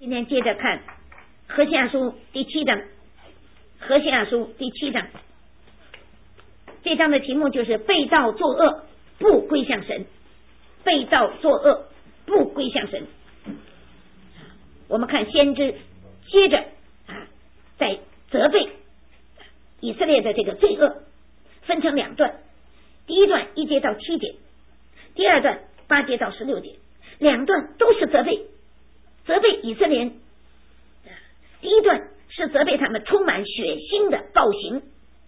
今天接着看何西阿书第7章，何西阿书第7章，这章的题目就是背道作恶不归向神，背道作恶不归向神。我们看先知接着在责备以色列的这个罪恶，分成2段，第一段1节到7节，第二段8节到16节，2段都是责备以色列人。第一段是责备他们充满血腥的暴行，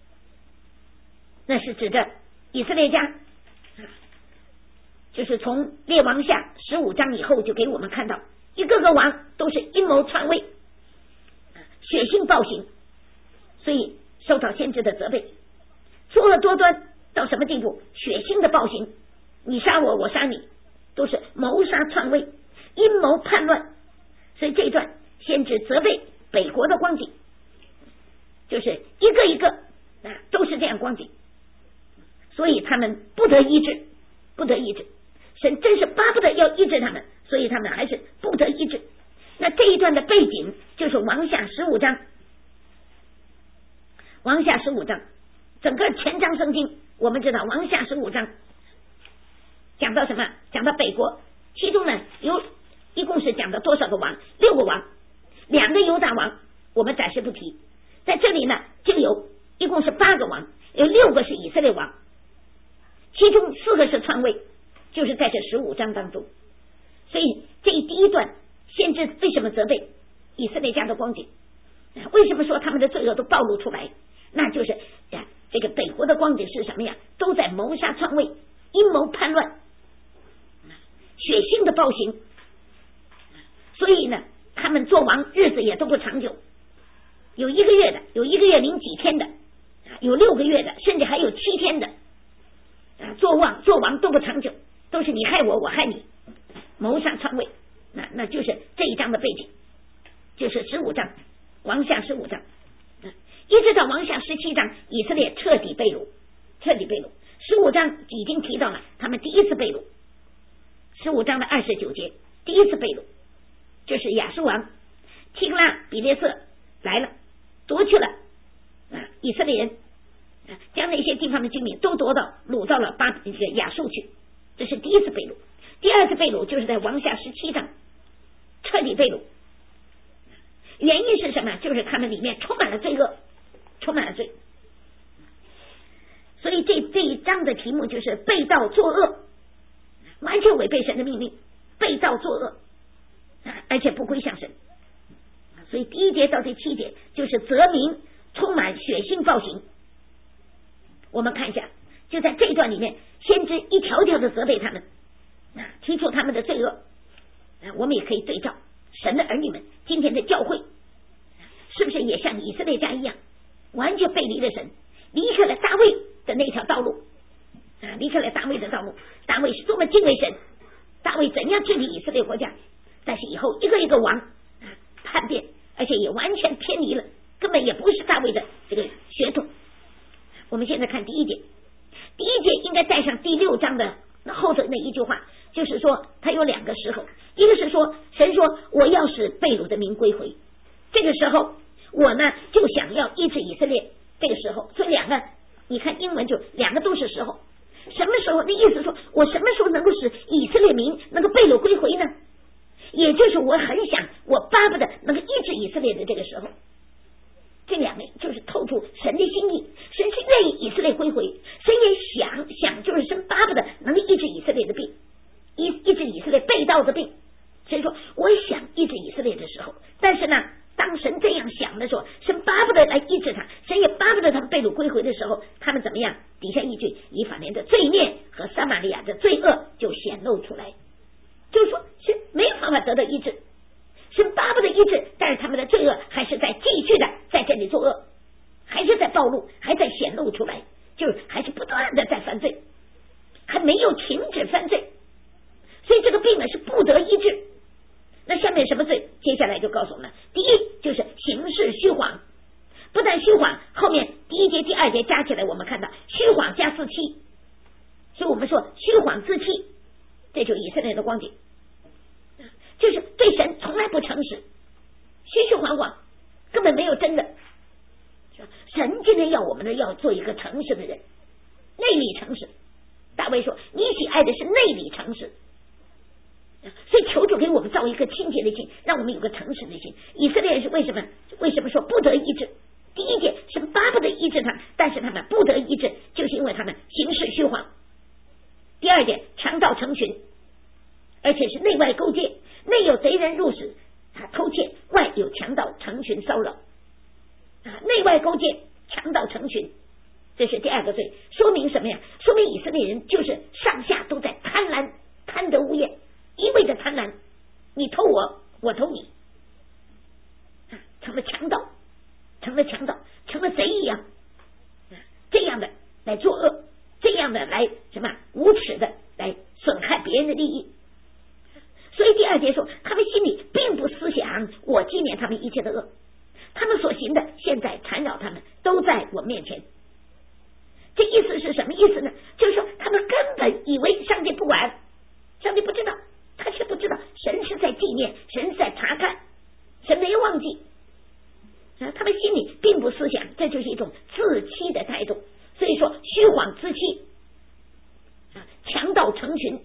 那是指着以色列家，就是从列王下15章以后就给我们看到一个个王都是阴谋篡位，血腥暴行，所以受到先知的责备，作恶多端到什么地步？血腥的暴行，你杀我，我杀你，都是谋杀篡位，阴谋叛乱。所以这一段先知责备北国的光景，就是一个一个都是这样光景，所以他们不得医治，不得医治。神真是巴不得要医治他们，所以他们还是不得医治。那这一段的背景就是王下15章，王下15章整个前章圣经，我们知道王下15章讲到什么？讲到北国，其中呢一共是讲到多少个王？6个王，2个犹大王我们暂时不提，在这里呢就有一共是8个王，有6个是以色列王，其中4个是篡位，就是在这15章当中。所以这第一段先知为什么责备以色列家的光景？为什么说他们的罪恶都暴露出来？那就是这个北国的光景是什么呀？都在谋杀篡位，阴谋叛乱，血腥的暴行。所以呢他们做王日子也都不长久，有1个月的，有1个月零几天的，有6个月的，甚至还有7天的，做王都不长久，都是你害我，我害你，谋杀篡位。那就是这一章的背景，就是15章，王下15章，一直到王下17章，以色列彻底被掳。15章已经提到了他们第一次被掳，15章的29节，第一次被掳就是亚述王提格拉比列色来了，夺去了以色列人，将那些地方的居民都掳到了亚述去，这是第一次被掳。第二次被掳就是在王下17章彻底被掳，原因是什么？就是他们里面充满了罪恶，充满了罪。所以这一章的题目就是背道作恶，完全违背神的命令，背道作恶，而且不归向神。所以第1节到第7节就是责明充满血腥暴行。我们看一下，就在这一段里面，先知一条条的责备他们，提出他们的罪恶。我们也可以对照神的儿女们今天的教会，是不是也像以色列家一样，完全背离了神，离开了大卫的那条道路，离开了大卫的道路。大卫是多么敬畏神，大卫怎样治理以色列国家，但是以后一个一个王叛变，而且也完全偏离了，根本也不是大卫的这个血统。我们现在看第1节，第1节应该带上第6章的后头那一句话，就是说他有2个时候，一个是说神说我要使被掳的民归回，这个时候我呢就想要医治以色列，这个时候。所以2个你看英文就2个都是时候，什么时候？那意思说我什么时候能够使以色列民能够被掳归回呢？也就是我很想，我巴不得能够医治以色列的这个时候。这2个就是透出神的心意，神是愿意以色列归回，神也想就是神巴不得能够医治以色列的病，医治以色列被盗的病。所以说我想医治以色列的时候，但是呢当神这样想的时候，神巴不得来医治他，神也巴不得他们被掳归回的时候，他们怎么样？底下一句，以法莲的罪孽和撒玛利亚的罪恶就显露出来，就是说是没有办法得到医治，神巴不得医治，但是他们的罪恶还是在继续的在这里作恶，还是在暴露，还在显露出来，就是还是不断的在犯罪，还没有停止犯罪。所以这个病呢是不得医治。那下面什么罪？接下来就告诉我们，第一就是行事虚谎，不但虚谎，后面第1节第2节加起来我们看到虚谎加自欺，所以我们说虚谎自欺，这就是以色列的光景，就是对神从来不诚实， 叫我们呢要做一个诚实的人，内里诚实。大卫说你喜爱的是内里诚实，所以求主给我们造一个清洁的心，让我们有个诚实的心。以色列人是为什么说不得医治？第一节是巴不得医治他，但是他们不得医治，就是因为他们行事虚谎。第二点，强盗成群，而且是内外勾结，内有贼人入室偷窃，外有强盗成群骚扰。内外勾结，强盗成群，这是第二个罪。说明什么呀？说明以色列人就是上下都在贪婪，贪得无厌，一味的贪婪，你偷我，我偷你，成了强盗，成了贼一样，这样的来作恶，这样的来什么无耻的来损害别人的利益。所以第二节说，他们心里并不思想我纪念他们一切的恶，他们所行的现在缠绕他们，都在我面前。这意思是什么意思呢？就是说他们根本以为上帝不管，上帝不知道，他却不知道神是在纪念，神是在查看，神没有忘记。他们心里并不思想，这就是一种自欺的态度。所以说虚谎自欺，强盗成群，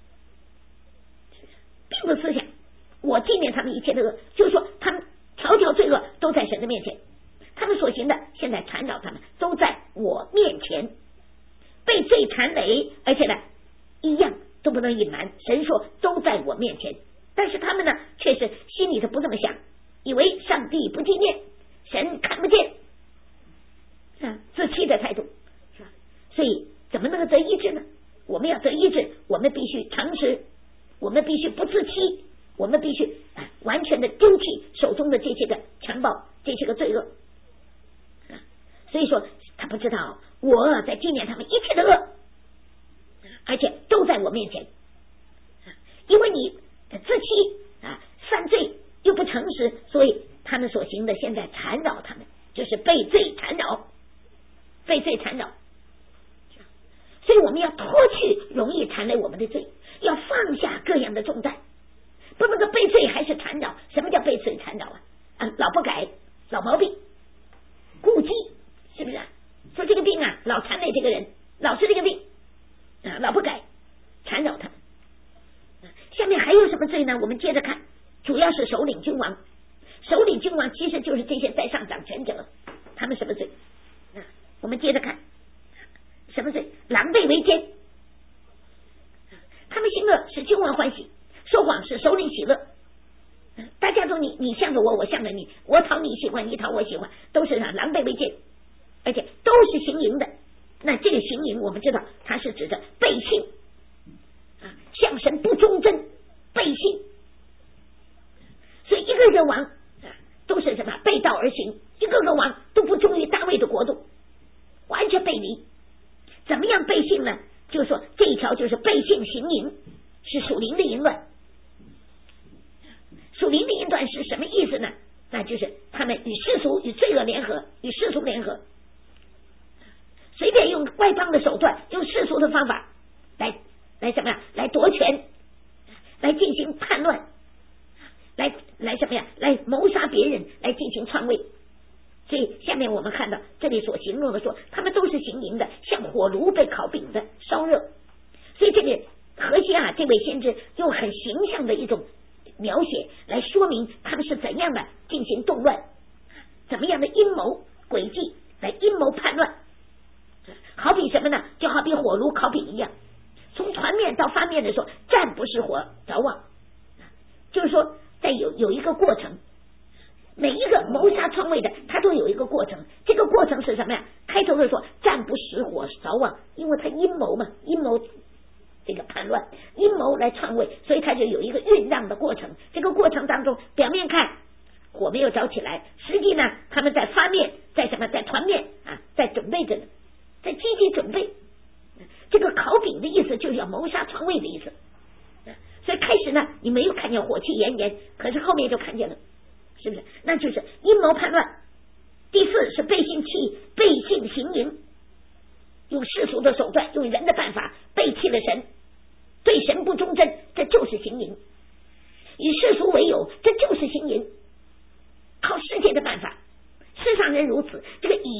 并不思想我纪念他们一切的恶，就是说他们条条罪恶都在神的面前，他们所行的现在缠绕他们，都在我面前，被罪缠累，而且呢一样都不能隐瞒。神说都在我面前，但是他们呢却是心里头不这么想，以为上帝不纪念，神看不见，自欺的态度。所以怎么能够得医治呢？我们要得医治，我们必须诚实，我们必须不自欺，我们必须完全的丢弃手中的这些个强暴，这些个罪恶。所以说他不知道我在纪念他们一切的恶，而且都在我面前。因为你自欺犯罪又不诚实，所以他们所行的现在缠绕他们，就是被罪缠绕，被罪缠绕。所以我们要脱去容易缠累我们的罪，要放下各样的重担，不能够被罪还是缠绕。什么叫被罪缠绕老不改，老毛病，顾忌，是不是说这个病老缠累这个人，老是这个病老不改，缠绕他。下面还有什么罪呢？我们接着看，主要是首领君王。首领君王其实就是这些在上掌权者，他们什么罪？我们接着看什么罪？狼狈为奸，他们行恶使君王欢喜，说谎使首领喜乐。大家都你向着我，我向着你，我讨你喜欢，你讨我喜欢，都是狼狈为奸，而且都是行淫的。那这个行淫我们知道它是指着背信向神不忠贞，背信。所以一个个王都是什么背道而行，一个个王都不忠于大卫的国度，完全背离。怎么样背信呢？就是说这一条就是背信行淫，是属灵的淫乱。属灵的淫乱是什么意思呢？那就是他们与世俗与罪恶联合，与世俗联合，随便用外邦的手段，用世俗的方法来什么呀？来夺权，来进行叛乱，来什么呀？来谋杀别人，来进行篡位。所以下面我们看到这里所形容的说，他们都是行淫的，像火炉被烤饼的烧热。所以这里何西阿这位先知用很形象的一种描写来说明他们是怎样的进行动乱，怎么样的阴谋诡计来阴谋叛乱。好比什么呢？就好比火炉烤饼一样，从团面到发面的时候，战不失火着旺，就是说在有一个过程。每一个谋杀篡位的他都有一个过程，这个过程是什么呀？开头的说战不使火着旺，因为他阴谋嘛，阴谋这个叛乱，阴谋来篡位，所以他就有一个酝酿的过程。这个过程当中，表面看火没有着起来，实际呢他们在发面，在什么，在团面在准备着呢，在积极准备。这个烤饼的意思就是要谋杀篡位的意思。所以开始呢你没有看见火气炎炎，可是后面就看见了，是不是？那就是阴谋叛乱。第四是背信行淫，用世俗的手段，用人的办法背弃了神，对神不忠贞，这就是行淫。以世俗为友，这就是行淫。靠世界的办法，世上人如此，这个以色列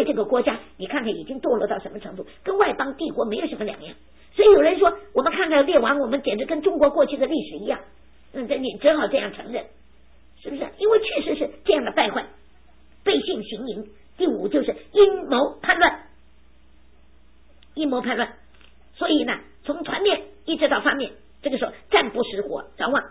这个国家，你看看已经堕落到什么程度，跟外邦帝国没有什么两样。所以有人说，我们看看列王，我们简直跟中国过去的历史一样。这你只好这样承认，是不是？因为确实是这样的败坏，背信行淫。第五就是阴谋叛乱，阴谋叛乱。所以呢，从团灭一直到发灭，这个时候战不识火，早忘。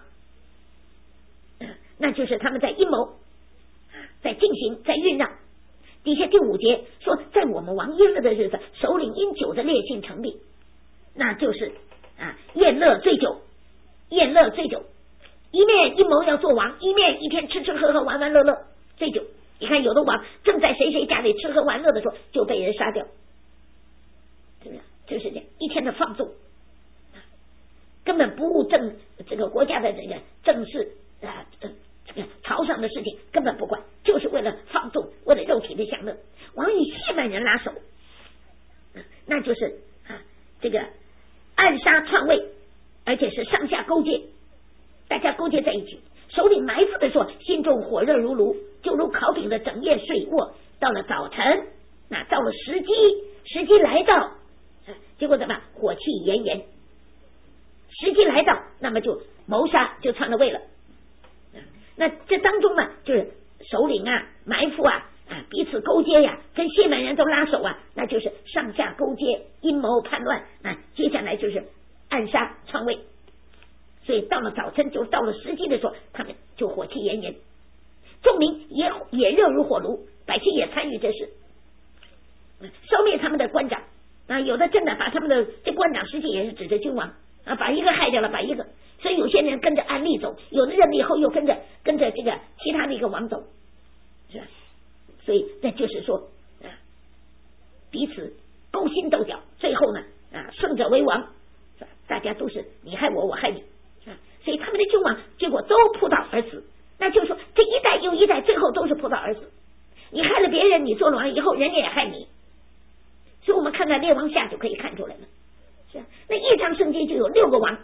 那就是他们在阴谋，在进行，在酝酿。底下第5节说，在我们王耶勒的日子，首领因酒的烈性成立，那就是宴乐醉酒，宴乐醉酒，一面阴谋要做王，一面一天吃吃喝喝玩玩乐乐醉酒。你看有的王正在谁谁家里吃喝玩乐的时候就被人杀掉，是不是？就是这样一天的放纵，根本不务这个国家的这个政事这个朝上的事情根本不管，就是为了放纵，为了肉体的享乐。王与谢曼人拉手，那就是这个暗杀篡位，而且是上下勾结，大家勾结在一起。首领埋伏的说，心中火热如炉，就如烤饼的整夜睡卧。到了早晨，那到了时机来到，结果怎么火气炎炎？时机来到，那么就谋杀，就篡了位了。那这当中呢，就是首领埋伏彼此勾结呀，跟谢曼人都拉手那就是上下勾结，阴谋叛乱接下来就是暗杀篡位。所以到了早晨，就到了时机的时候，他们就火气炎炎，众民也热如火炉，百姓也参与这事，消灭他们的官长有的真的把他们的这官长实际也是指着君王把一个害掉了，把一个，所以有些人跟着安利走，有的人以后又跟着这个其他的一个王走，是吧？所以那就是说彼此勾心斗角，最后呢胜者为王，大家都是你害我，我害你，所以他们的君王结果都扑倒而死。那就是说这一代又一代，最后都是扑倒而死。你害了别人，你做了王以后，人家也害你。所以我们看到列王下就可以看出来了，是那一章圣经就有6个王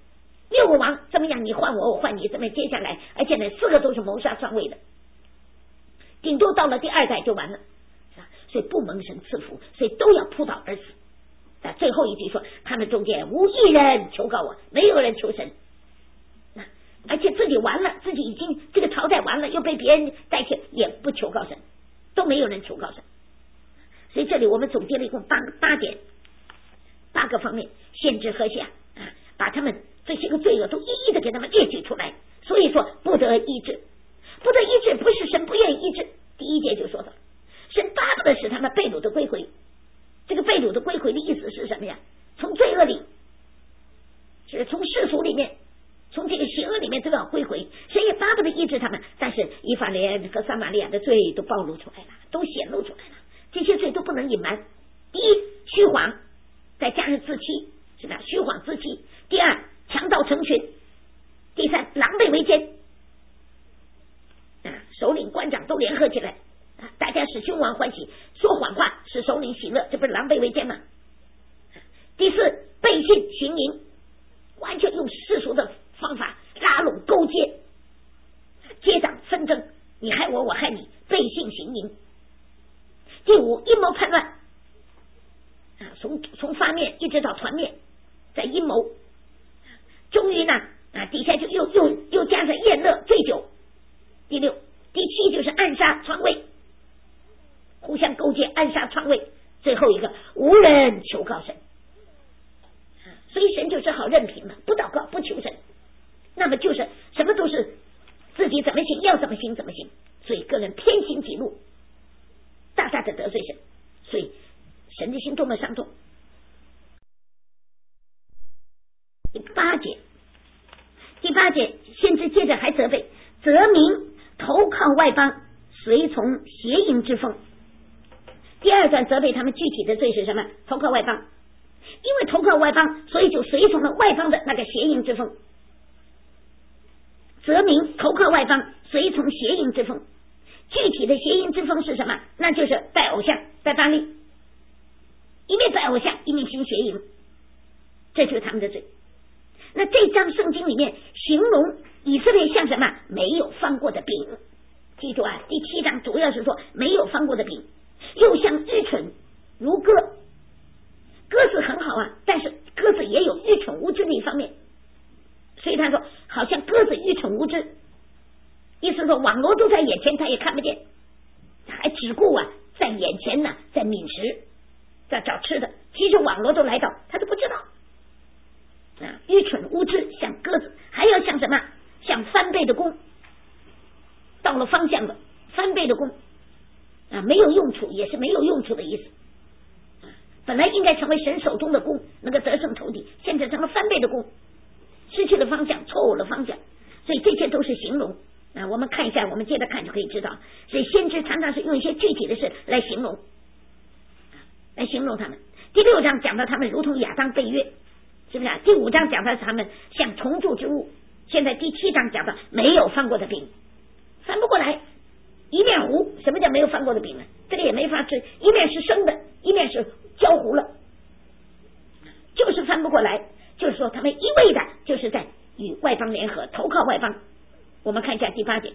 ，6个王怎么样？你换我，我换你，怎么接下来？而且呢，4个都是谋杀篡位的，顶多到了第2代就完了，所以不蒙神赐福，所以都要扑倒而死。最后一句说，他们中间无一人求告我，没有人求神，而且自己完了，自己已经这个朝代完了，又被别人代替，也不求告神，都没有人求告神。所以这里我们总结了一共8点，8个方面，限制和下把他们这些个罪恶都一一的给他们列举出来。所以说不得医治，不得医治不是神不愿意医治。第1节就说到，神巴不得使他们被掳的归回。这个被掳的归回的意思是什么呀？从罪恶里，是从世俗里面，从这个邪恶里面都要归回。神也巴不得医治他们，但是以法莲和撒玛利亚的罪都暴露出来了，都显露出来了，这些罪都不能隐瞒。第一，虚谎，再加上自欺，是吧？虚谎自欺。第2，强盗成群。第3，狼狈为奸。首领官长都联合起来，大家使君王欢喜，说谎话使首领喜乐，这不是狼狈为奸吗？第4，背信行淫，完全用世俗的方法拉拢勾结，结党纷争，你害我，我害你，背信行淫。第5，阴谋叛乱，从发面一直到团灭，在阴谋，终于呢底下就又加上宴乐醉酒。第6、第7就是暗杀篡位，互相勾结，暗杀篡位。最后一个无人求告神，所以神就只好任凭了，不祷告不求神，那么就是什么都是自己怎么行要怎么行怎么行，所以个人偏行己路，大大的得罪神，所以神的心多么伤痛。第八节先知接着还责备，责民投靠外邦，随从邪淫之风。第2段责备他们具体的罪是什么？投靠外邦，因为投靠外邦，所以就随从了外邦的那个邪淫之风。责民投靠外邦，随从邪淫之风。具体的邪淫之风是什么？那就是拜偶像，拜巴力，一面拜偶像，一面行邪淫，这就是他们的罪。那这章圣经里面形容以色列像什么？没有放过的饼。记住第7章主要是说没有放过的饼，又像说网罗都在眼前，他也看不见，还只顾在眼前呢，在觅食，在找吃的。其实网罗都来到，他都不知道。愚蠢无知，像鸽子，还要像什么？像翻倍的弓。到了方向了，翻倍的弓没有用处，也是没有用处的意思。本来应该成为神手中的弓，能够得胜仇敌，现在成了翻倍的弓，失去了方向，错误了方向。所以这些都是形容。我们看一下，我们接着看就可以知道。所以先知常常是用一些具体的事来形容，他们。第6章讲到他们如同亚当被约，是不是第5章讲到他们像重铸之物，现在第7章讲到没有翻过的饼，翻不过来，一面糊。什么叫没有翻过的饼呢？这个也没法吃，一面是生的，一面是焦糊了，就是翻不过来。就是说他们一味的就是在与外邦联合，投靠外邦。我们看一下第8节，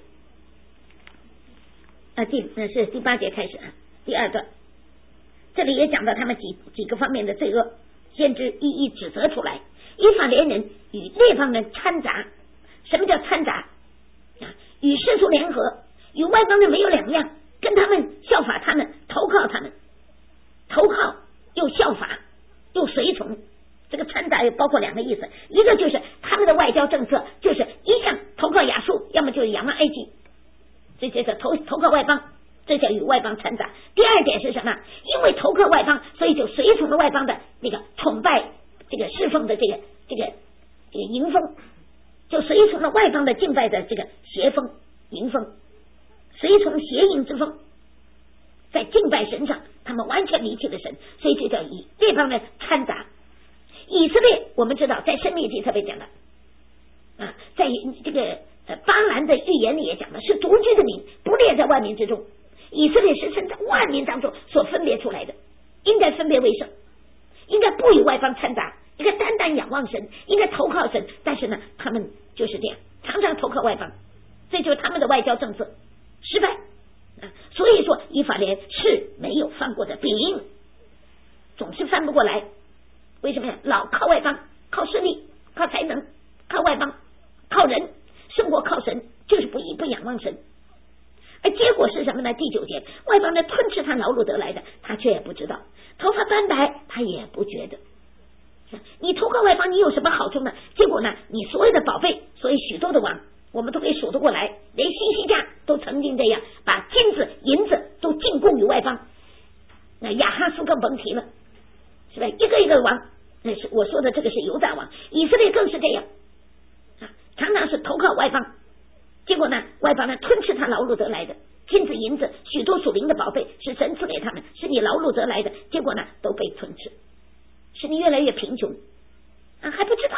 是第8节开始第2段，这里也讲到他们几个方面的罪恶，先知一一指责出来。以法莲人与列邦人掺杂。什么叫掺杂？与世俗联合，与外邦人没有两样，跟他们效法他们，投靠他们，投靠又效法又随从。这个掺杂也包括2个意思，一个就是他们的外交政策就是一向投靠亚述，要么就是仰望埃及，这叫投靠外邦，这叫与外邦掺杂。第2点是什么？因为投靠外邦，所以就随从了外邦的那个崇拜，这个侍奉的这个迎风，就随从了外邦的敬拜的这个邪风迎风，随从邪淫之风，在敬拜神上他们完全离弃了神，所以就叫以列邦的掺杂。以色列我们知道在申命记特别讲的在这个巴兰的预言里也讲的是独居的民，不列在万民之中。以色列是从万民当中所分别出来的，应该分别为圣，应该不与外邦掺杂，应该单单仰望神，应该投靠神。但是呢，他们就是这样，常常投靠外邦，这就是他们的外交政策失败所以说以法莲是没有翻过的饼，总是翻不过来。为什么呀？老靠外邦，靠势力，靠才能，靠外邦，靠人，胜过靠神，就是不仰望神。而结果是什么呢？第9节，外邦人吞吃他劳碌得来的，他却也不知道；头发斑白，他也不觉得。你投靠外邦，你有什么好处呢？结果呢，你所有的宝贝，所以许多的王，我们都可以数得过来，连西西家都曾经这样把金子、银子都进贡于外邦。那亚哈斯更甭提了，是吧？一个一个王，那是我说的这个是犹大王，以色列更是这样常常是投靠外邦，结果呢，外邦呢吞吃他劳碌得来的金子、银子，许多属灵的宝贝是神赐给他们，是你劳碌得来的，结果呢都被吞吃，使你越来越贫穷还不知道。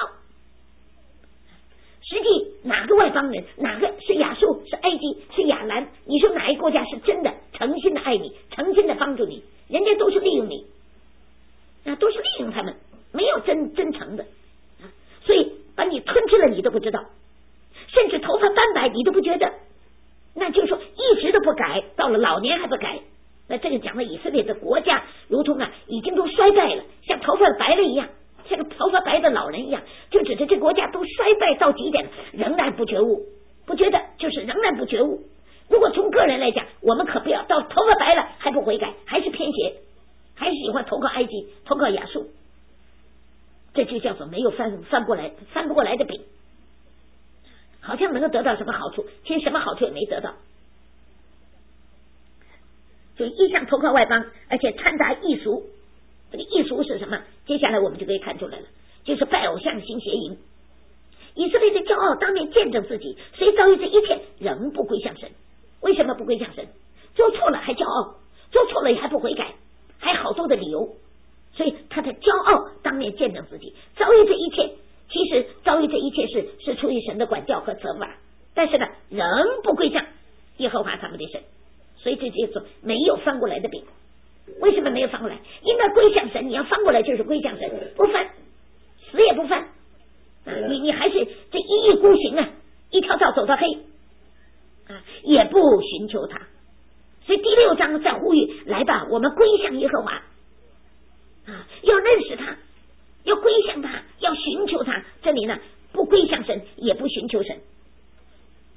实际哪个外邦人，哪个是亚述，是埃及，是亚兰，你说哪一个国家是真的诚心的爱你，诚心的帮助你？人家都是利用你都是利用他们，没有真诚的所以把你吞吃了你都不知道，甚至头发斑白你都不觉得，那就是说一直都不改，到了老年还不改。那这个讲了以色列的国家如同已经都衰败了，像头发白了一样，像个头发白的老人一样，就指着这国家都衰败到极点了，仍然不觉悟，不觉得，就是仍然不觉悟。如果从个人来讲，我们可不要到头发白了还不悔改，还是偏邪，还是喜欢投靠埃及，投靠亚述，这就叫做没有翻不过来的饼，好像能够得到什么好处，其实什么好处也没得到，就一向投靠外邦，而且掺杂异俗。这个异俗是什么？接下来我们就可以看出来了，就是拜偶像、行邪淫。以色列的骄傲当面见证自己，谁遭遇这一切仍不归向神？为什么不归向神？做错了还骄傲，做错了也还不悔改，还好多的理由。所以他的骄傲当面见证自己，遭遇这一切，其实遭遇这一切是出于神的管教和责罚，但是呢，仍不归向耶和华他们的神。所以这就是没有翻过来的饼。为什么没有翻过来？应该归向神，你要翻过来就是归向神，不翻死也不翻你还是这一意孤行一条道走到黑也不寻求他。所以第6章在呼吁，来吧，我们归向耶和华要认识他，要归向他，要寻求他。这里呢，不归向神，也不寻求神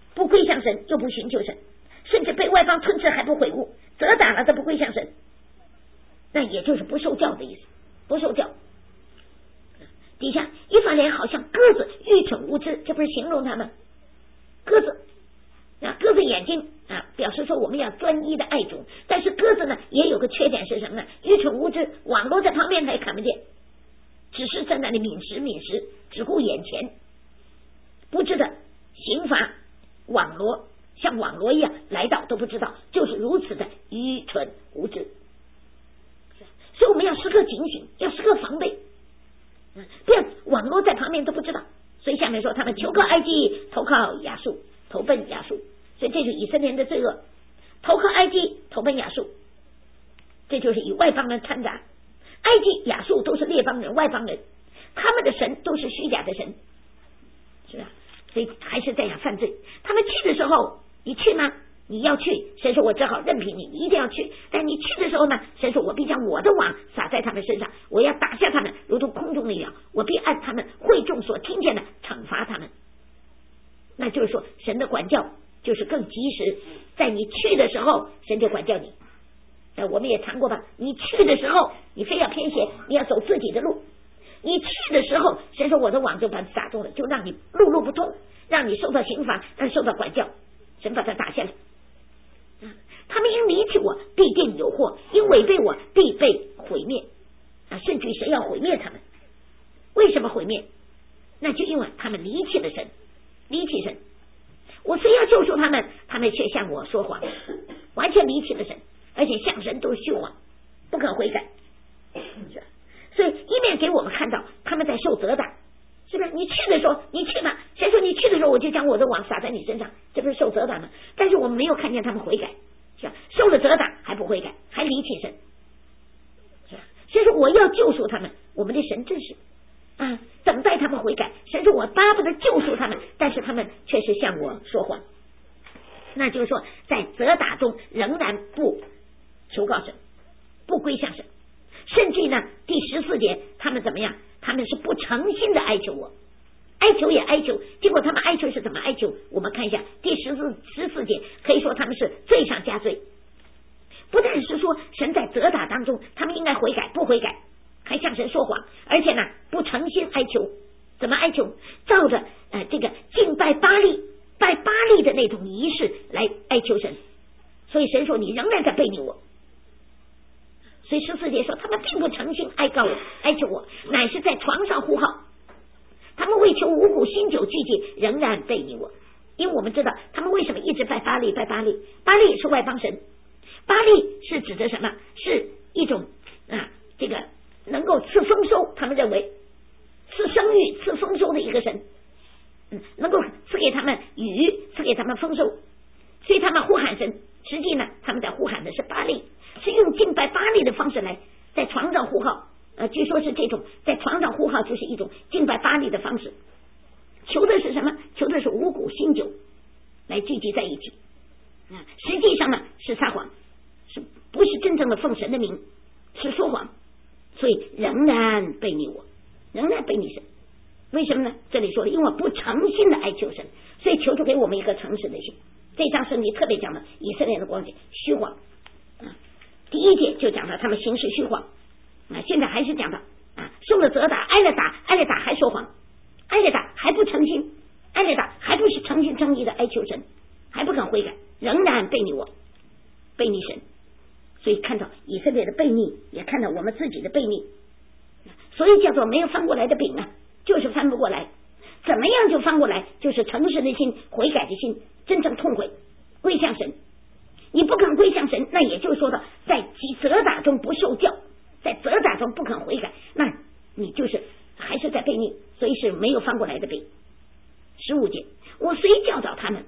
不归向神，又不寻求神，甚至被外邦吞吃还不悔悟，责打了都不归向神，那也就是不受教的意思，不受教。底下以法莲好像鸽子，愚蠢无知，这不是形容他们鸽子啊，鸽子眼睛啊，表示说我们要专一的爱主，但是鸽子呢也有个缺点是什么呢？愚蠢无知，网罗在旁边他也看不见，只是在那里抿食，只顾眼前，不知道刑罚网罗像网罗一样来到都不知道，就是如此的愚蠢无知。所以我们要时刻警醒，要时刻防备，不要网罗在旁边都不知道。所以下面说他们求靠埃及，投靠亚述，投奔亚述，所以这是以色列人的罪恶，投靠埃及，投奔亚述，这就是以外邦人掺杂。埃及亚述都是列邦人，外邦人，他们的神都是虚假的神，是吧？所以还是这样犯罪。他们去的时候你去吗？你要去，神说我只好任凭你，你一定要去。但你去的时候呢，神说我必将我的网撒在他们身上，我要打下他们如同空中的鸟，我必按他们会众所听见的惩罚他们。那就是说神的管教就是更及时，在你去的时候神就管教你。我们也谈过吧，你去的时候你非要偏斜，你要走自己的路，你去的时候神说我的网就把你撒中了，就让你路不通，让你受到刑罚，受到管教，神把他打下来。他们因离弃我必定有祸，因违背我必被毁灭甚至神要毁灭他们。为什么毁灭？那就因为他们离弃了神，离弃神。我虽要救赎他们，他们却向我说谎，完全离弃了神，而且向神都是虚谎，不肯悔改。所以一面给我们看到他们在受责打，是不是？你去的时候你去吧，谁说你去的时候我就将我的网撒在你身上，这不是受责打吗？但是我们没有看见他们悔改，是吧？受了责打还不悔改，还离弃神，是吧？所以说我要救赎他们，我们的神真是等待他们悔改。神说我巴不得救赎他们，但是他们却是向我说谎。那就是说在责打中仍然不求告神，不归向神，甚至呢第14节他们怎么样？他们是不诚心的哀求我，哀求也哀求，结果他们哀求是怎么哀求？我们看一下第14节，可以说他们是罪上加罪。不但是说神在责打当中他们应该悔改，不悔改，还向神说谎，而且呢不诚心哀求。怎么哀求？照着这个敬拜巴力，拜巴力的那种仪式来哀求神。所以神说你仍然在背逆我。所以14节说他们并不诚心哀求我，乃是在床上呼号，他们为求五谷新酒聚集，仍然背逆我。因为我们知道他们为什么一直拜巴力，巴力是外邦神，巴力是指的什么？是一种这个能够赐丰收，他们认为赐生育赐丰收的一个神，能够赐给他们雨，赐给他们丰收，所以他们呼喊神。实际呢他们在呼喊的是巴力，是用敬拜巴力的方式来在床上呼号。据说是这种在床上呼号就是一种敬拜巴力的方式。求的是什么？求的是五谷新酒来聚集在一起。实际上呢是撒谎，是不是真正的奉神的名，是说谎，所以仍然背逆我，仍然背逆神。为什么呢？这里说了因为不诚心的哀求神，所以求主给我们一个诚实的心。这章圣经特别讲了以色列的光景虚谎第1节就讲了他们行事虚谎现在还是讲到受了责打，挨了打还说谎，挨了打还不诚心，挨了打还不是诚心诚意的哀求神，还不肯悔改，仍然背逆我，背逆神。所以看到以色列的背逆，也看到我们自己的背逆，所以叫做没有翻过来的饼就是翻不过来。怎么样就翻过来？就是诚实的心，悔改的心，真正痛悔归向神。你不肯归向神，那也就是说的在责打中不受教，在责打中不肯悔改，那你就是还是在背逆，所以是没有翻过来的饼。15节我虽教导他们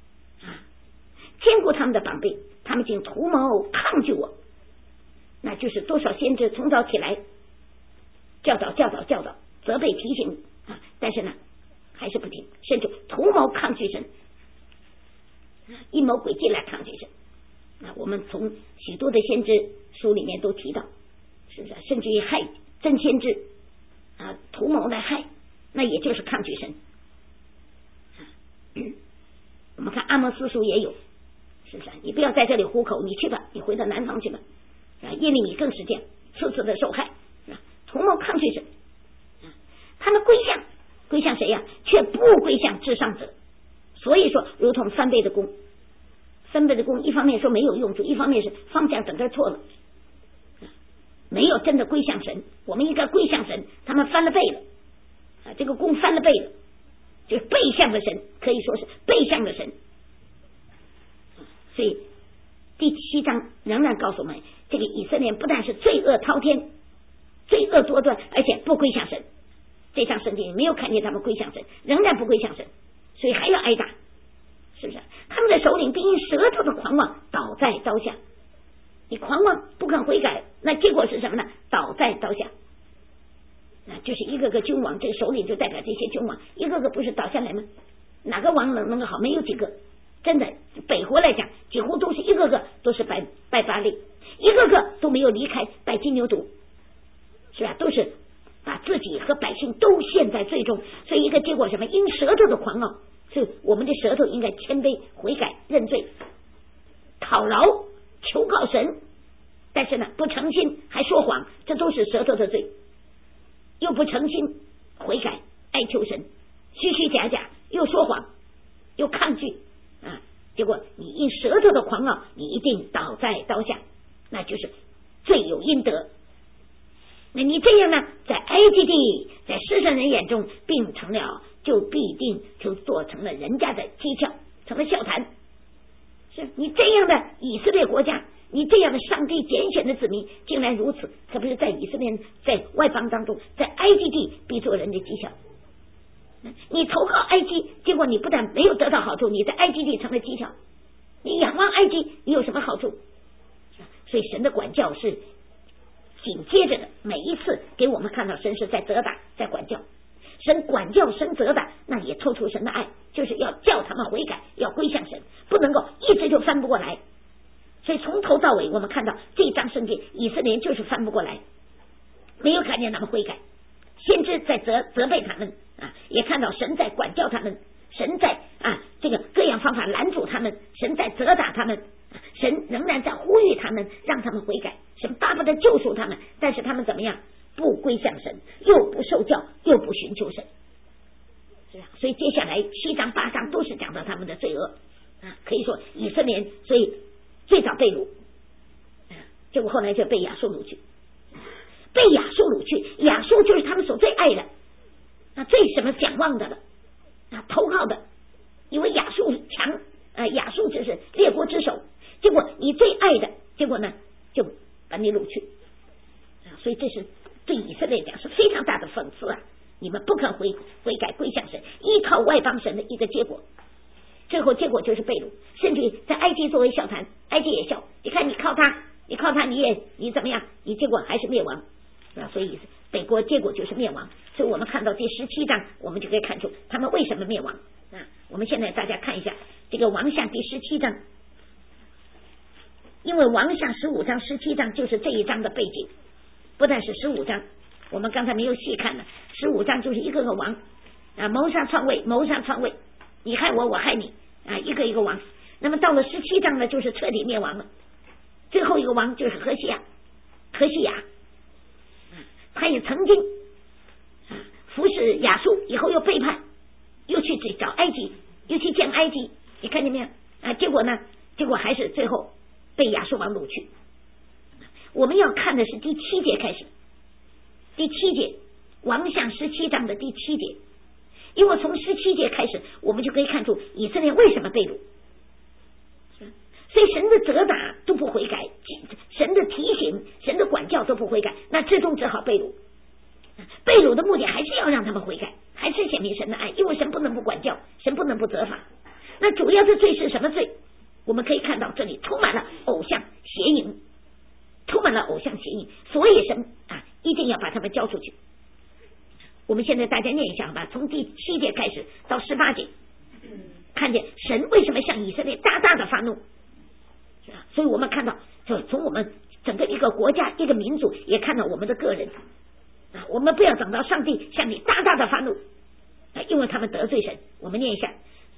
兼顾他们的膀臂，他们竟图谋抗拒我。那就是多少先知从早起来教导责备提醒但是呢还是不听，甚至图谋抗拒神，阴谋诡计来抗拒神。我们从许多的先知书里面都提到，是不是？甚至于害真先知图谋来害，那也就是抗拒神。 我们看阿摩斯书也有，是不是？你不要在这里糊口，你去吧，你回到南方去吧。耶利米更是这样，次次的受害，图谋抗拒神。他们归向谁呀？却不归向至上者。所以说，如同翻倍的弓，一方面说没有用处，一方面是方向整个错了，没有真的归向神。我们应该归向神，他们翻了倍了，这个弓翻了倍了，就是背向了神，可以说是背向了神。所以第7章仍然告诉我们，这个以色列不但是罪恶滔天，罪恶多端，而且不归向神。这章圣经没有看见他们归向神，仍然不归向神，所以还要挨打，是不是？他们的首领必因舌头的狂妄倒在刀下。你狂妄不肯悔改，那结果是什么呢？倒在刀下。那就是一个个君王，这个首领就代表这些君王，一个个不是倒下来吗？哪个王能够好？没有几个。真的，北国来讲，几乎都是一个个都是拜巴力，一个个都没有离开拜金牛犊，是吧？都是把自己和百姓都陷在罪中。所以一个结果什么？因舌头的狂傲。所以我们的舌头应该谦卑悔改认罪讨饶求告神，但是呢不诚心还说谎，这都是舌头的罪。又不诚心悔改哀求神，虚虚假假，又说谎又抗拒结果你因舌头的狂傲，你一定倒在刀下，那就是罪有应得。那你这样呢，在埃及地，在世上人眼中并成了，就必定就做成了人家的讥诮，成了笑谈。是你这样的以色列国家，你这样的上帝拣选的子民，竟然如此，可不是在以色列，在外邦当中，在埃及地必做人的讥诮。你投靠埃及，结果你不但没有得到好处，你在埃及地成了讥诮。你仰望埃及，你有什么好处？所以神的管教是紧接着的，每一次给我们看到神是在责打，在管教。神管教，神责打，那也透出神的爱，就是要叫他们悔改，要归向神，不能够一直就翻不过来。所以从头到尾我们看到这一章圣经，以色列就是翻不过来，没有看见他们悔改，先知在责备他们也看到神在管教他们，神在这个各样方法拦阻他们，神在责打他们，神仍然在呼吁他们，让他们悔改，神巴不得救赎他们，但是他们怎么样？不归向神，又不受教，又不寻求神，是吧？所以接下来7章8章都是讲到他们的罪恶可以说以色列所以最早被掳结果后来就被亚述掳去，被亚述掳去，亚述就是他们所最爱的最什么想望的了投靠的，因为亚述强亚述就是列国之首，结果你最爱的，结果呢就把你掳去所以这是对以色列讲是非常大的讽刺你们不肯悔改归向神，依靠外邦神的一个结果，最后结果就是被掳，甚至在埃及作为笑谈，埃及也笑，你看你靠他你怎么样，你结果还是灭亡所以北国结果就是灭亡。所以我们看到第17章，我们就可以看出他们为什么灭亡我们现在大家看一下这个王下第17章，因为王下15章17章就是这一章的背景，不但是15章，我们刚才没有细看的，15章就是一个个王谋杀篡位，你害我，我害你一个一个王。那么到了17章呢，就是彻底灭亡了。最后一个王就是何西亚，他也曾经服侍亚述，以后又背叛，又去找埃及，又去见埃及，你看见没有结果呢？结果还是最后被亚述王掳去。我们要看的是第7节开始，第7节王下17章的第7节，因为从17节开始，我们就可以看出以色列为什么被掳。所以神的责打都不悔改，神的提醒，神的管教都不悔改，那最终只好被掳。被掳的目的还是要让他们悔改，还是显明神的爱，因为神不能不管教，神不能不责罚。那主要的罪是什么罪？我们可以看到这里充满了偶像邪淫，所以神一定要把他们交出去。我们现在大家念一下好吧，从第7节开始到18节，看见神为什么向以色列大大的发怒所以我们看到就从我们整个一个国家一个民族，也看到我们的个人我们不要等到上帝向你大大的发怒因为他们得罪神。我们念一下，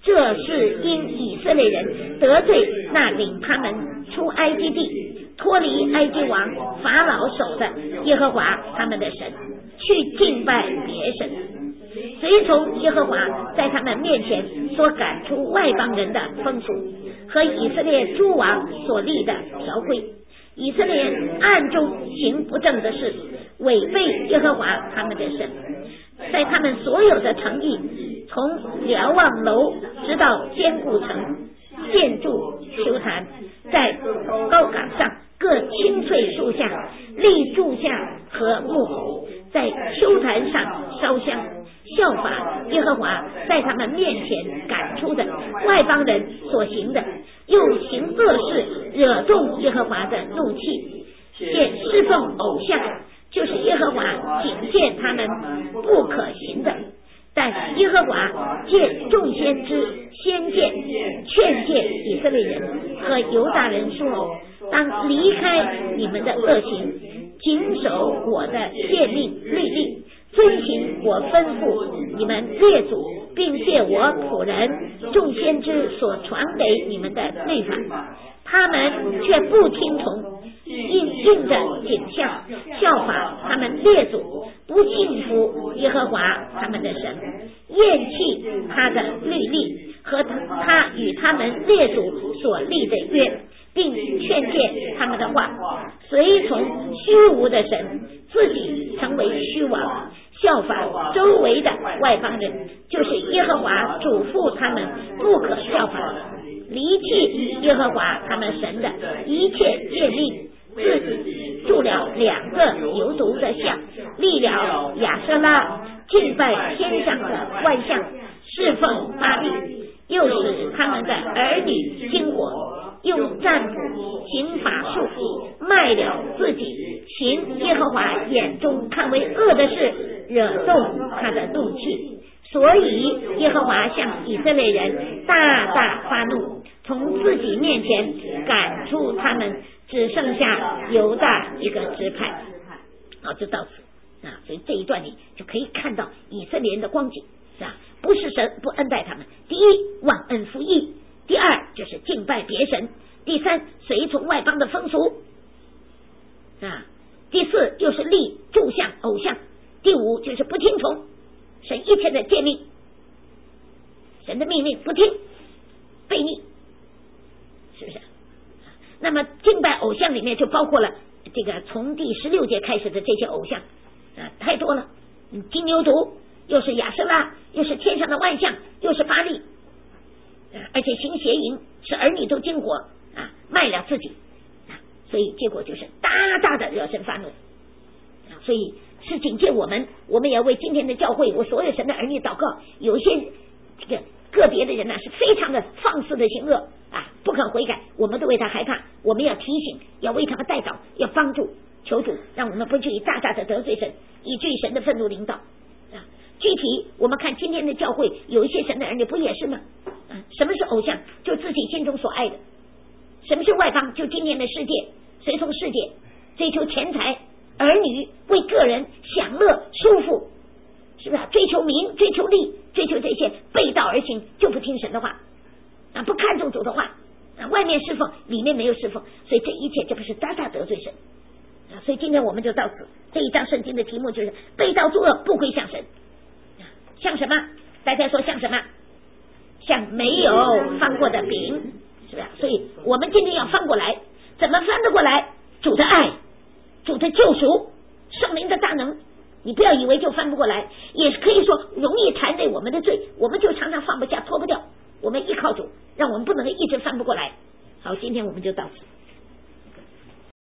这是因以色列人得罪那领他们出埃及地脱离埃及王法老手的耶和华他们的神，去敬拜别神，随从耶和华在他们面前所赶出外邦人的风俗和以色列诸王所立的条规。以色列人暗中行不正的事，违背耶和华他们的神，在他们所有的城邑，从瞭望楼直到坚固城，建筑丘坛，在高岗上各青翠树下立柱下和木偶，在丘坛上烧香，效法耶和华在他们面前赶出的外邦人所行的，又行恶事，惹动耶和华的怒气，现侍奉偶像，就是耶和华警戒他们不可行的。但耶和华借众先知先见劝诫以色列人和犹大人说，当离开你们的恶行，谨守我的诫命律例，遵行我吩咐你们列祖并借我仆人众先知所传给你们的律法，他们却不听从，应着景象效法他们列祖，不信服耶和华他们的神，厌弃他的律例和他与他们列祖所立的约，并劝诫他们的话，随从虚无的神，自己成为虚妄，效法周围的外邦人，就是耶和华嘱咐他们不可效法，离弃耶和华他们神的一切诫命，自己铸了2个牛犊的像，立了亚舍拉，敬拜天上的万象，侍奉巴力，又使他们的儿女经火，用占卜行法术，卖了自己，行耶和华眼中看为恶的事，惹动他的怒气。所以耶和华向以色列人大大发怒，从自己面前赶出他们，只剩下犹大一个支派。好，就到此啊。所以这一段里就可以看到以色列人的光景，是吧？不是神不恩待他们，第一忘恩负义，第二就是敬拜别神，第三随从外邦的风俗啊，第四又是立柱像偶像，第五就是不听从神一切的诫命，神的命令不听，悖逆，是不是？那么敬拜偶像里面就包括了这个从第16节开始的这些偶像啊，太多了，金牛犊，又是亚舍拉，又是天上的万象，又是巴力，而且行邪淫，使儿女都经火啊，卖了自己啊，所以结果就是大大的惹神发怒啊。所以是警戒我们也要为今天的教会，我所有神的儿女祷告。有一些这个个别的人呢，是非常的放肆的行恶啊，不肯悔改，我们都为他害怕，我们要提醒，要为他们代祷，要帮助，求主让我们不至于大大的得罪神，以至于神的愤怒临到啊。具体我们看今天的教会，有一些神的儿女不也是吗？什么是偶像？就自己心中所爱的。什么是外邦？就今天的世界，随从世界，追求钱财，儿女为个人享乐舒服，是不是？追求名，追求利，追求这些，背道而行，就不听神的话啊，不看重主的话啊，外面侍奉，里面没有侍奉，所以这一切这不是大大得罪神啊。所以今天我们就到此，这一章圣经的题目就是背道作恶，不归向神。像什么？大家说像什么？像没有翻过的饼，是不是？所以我们今天要翻过来，怎么翻得过来？主的爱，主的救赎，圣灵的大能，你不要以为就翻不过来，也可以说容易缠累我们的罪，我们就常常放不下，脱不掉。我们依靠主，让我们不能够一直翻不过来。好，今天我们就到此。